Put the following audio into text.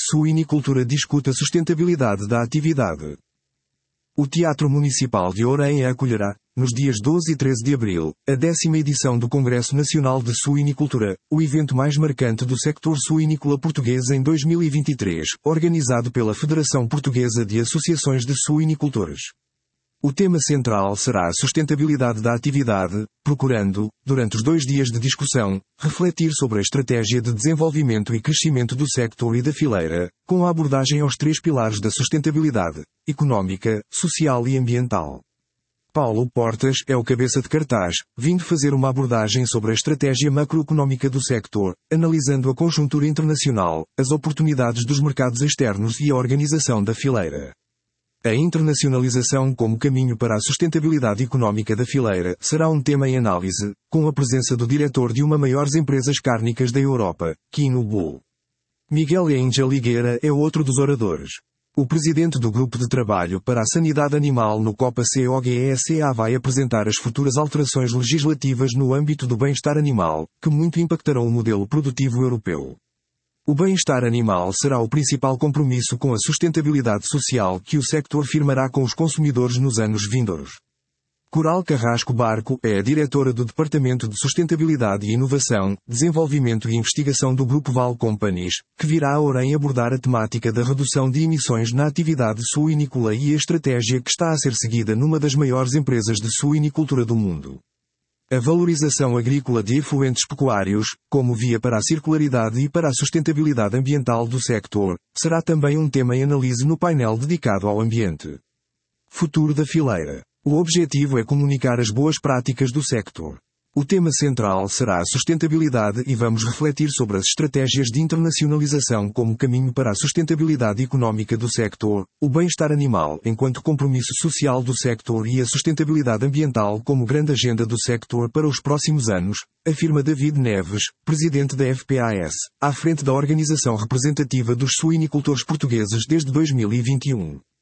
Suinicultura discute a sustentabilidade da atividade. O Teatro Municipal de Orem acolherá, nos dias 12 e 13 de abril, a 10ª edição do Congresso Nacional de Suinicultura, o evento mais marcante do sector suínícola português em 2023, organizado pela Federação Portuguesa de Associações de Suinicultores. O tema central será a sustentabilidade da atividade, procurando, durante os 2 dias de discussão, refletir sobre a estratégia de desenvolvimento e crescimento do sector e da fileira, com a abordagem aos 3 pilares da sustentabilidade: económica, social e ambiental. Paulo Portas é o cabeça de cartaz, vindo fazer uma abordagem sobre a estratégia macroeconómica do sector, analisando a conjuntura internacional, as oportunidades dos mercados externos e a organização da fileira. A internacionalização como caminho para a sustentabilidade económica da fileira será um tema em análise, com a presença do diretor de uma das maiores empresas cárnicas da Europa, Quino Bull. Miguel Angel Higuera é outro dos oradores. O presidente do Grupo de Trabalho para a Sanidade Animal no COPA-COGESA vai apresentar as futuras alterações legislativas no âmbito do bem-estar animal, que muito impactarão o modelo produtivo europeu. O bem-estar animal será o principal compromisso com a sustentabilidade social que o sector firmará com os consumidores nos anos vindouros. Coral Carrasco Barco é a diretora do Departamento de Sustentabilidade e Inovação, Desenvolvimento e Investigação do Grupo Val Companies, que virá a Orem abordar a temática da redução de emissões na atividade suínícola e a estratégia que está a ser seguida numa das maiores empresas de suinicultura do mundo. A valorização agrícola de efluentes pecuários, como via para a circularidade e para a sustentabilidade ambiental do sector, será também um tema em análise no painel dedicado ao ambiente. Futuro da fileira. O objetivo é comunicar as boas práticas do sector. O tema central será a sustentabilidade e vamos refletir sobre as estratégias de internacionalização como caminho para a sustentabilidade económica do sector, o bem-estar animal enquanto compromisso social do sector e a sustentabilidade ambiental como grande agenda do sector para os próximos anos, afirma David Neves, presidente da FPAS, à frente da organização representativa dos suinicultores portugueses desde 2021.